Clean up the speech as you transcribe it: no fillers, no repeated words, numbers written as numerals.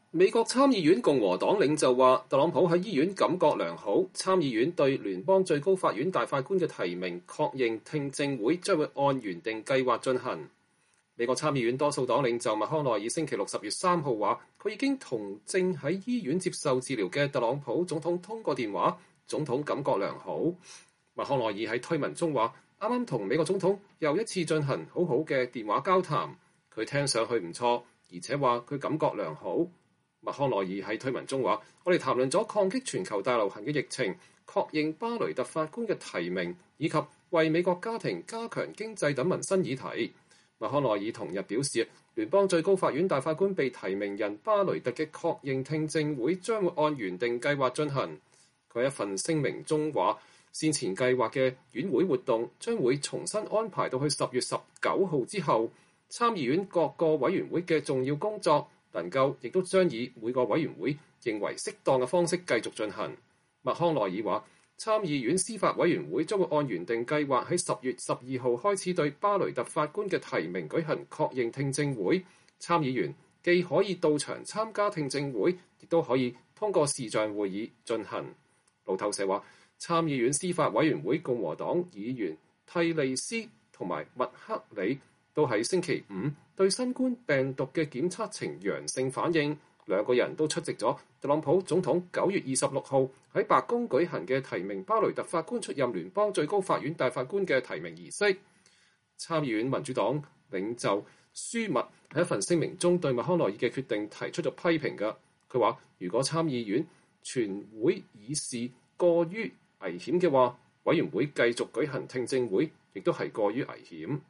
美國參議院共和黨領袖話，特朗普喺醫院感覺良好。參議院對聯邦最高法院大法官嘅提名確認聽證會將會按原定計劃進行。美國參議院多數黨領袖麥康奈爾星期六10月3號話，佢已經同正喺醫院接受治療嘅特朗普總統通過電話，總統感覺良好。麥康奈爾喺推文中話，啱啱同美國總統又一次進行好好嘅電話交談，佢聽上去唔錯，而且話佢感覺良好。麥康奈爾喺推文中話，我哋談論咗抗擊全球大流行嘅疫情，確認巴雷特法官嘅提名，以及為美國家庭加強經濟等民生議題。麥康奈爾同日表示，聯邦最高法院大法官被提名人巴雷特嘅確認聽證會將會按原定計劃進行。佢喺一份聲明中話，先前計劃嘅院會活動將會重新安排到去10月19號之後，參議院各個委員會嘅重要工作能夠亦都將以每個委員會認為適當嘅方式繼續進行。麥康奈爾話，參議院司法委員會將會按原定計劃喺10月12號開始對巴雷特法官嘅提名舉行確認聽證會。參議員既可以到場參加聽證會，亦都可以通過視像會議進行。路透社話，參議院司法委員會共和黨議員蒂利斯同埋麥克里都喺星期五對新冠病毒嘅檢測呈陽性反應，兩個人都出席咗特朗普總統9月26號喺白宮舉行嘅提名巴雷特法官出任聯邦最高法院大法官嘅提名儀式。參議院民主黨領袖舒密喺一份聲明中對麥康奈爾嘅決定提出咗批評嘅。佢話，如果參議院全會議事過於危險嘅話，委員會繼續舉行聽證會亦都係過於危險。